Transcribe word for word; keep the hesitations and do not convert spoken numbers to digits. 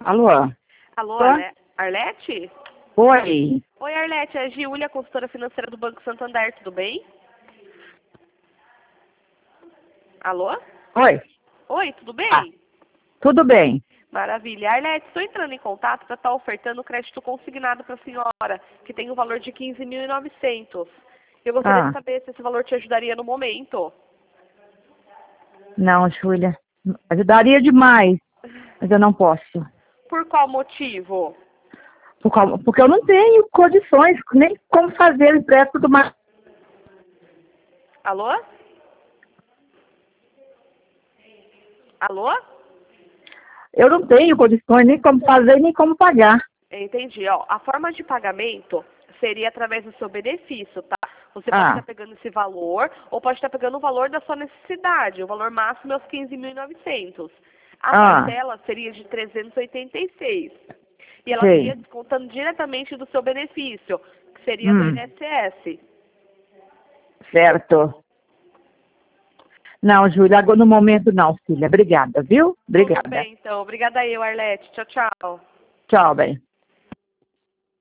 Alô? Alô, Tô? Arle- Arlete? Oi. Oi, Arlete, é a Giulia, consultora financeira do Banco Santander, tudo bem? Alô? Oi. Oi, tudo bem? Ah, tudo bem. Maravilha. Arlete, estou entrando em contato para estar ofertando o crédito consignado para a senhora, que tem o valor de quinze mil e novecentos. Eu gostaria de Ah, saber se esse valor te ajudaria no momento. não, Júlia. Ajudaria demais, mas eu não posso. Por qual motivo? Por causa- Porque eu não tenho condições, nem como fazer o empréstimo do mar. Alô? Alô? Eu não tenho condições nem como fazer, nem como pagar. Entendi. Ó, a forma de pagamento seria através do seu benefício, tá? Você pode Ah, estar pegando esse valor ou pode estar pegando o valor da sua necessidade. O valor máximo é os quinze mil e novecentos. A ah, parcela seria de trezentos e oitenta e seis. E ela sei. seria descontando diretamente do seu benefício, que seria do Hum, I N S S. certo. Não, Júlia, agora no momento não, filha. Obrigada, viu? Tudo Obrigada. bem, então. Obrigada eu, Arlete. Tchau, tchau. Tchau, bem.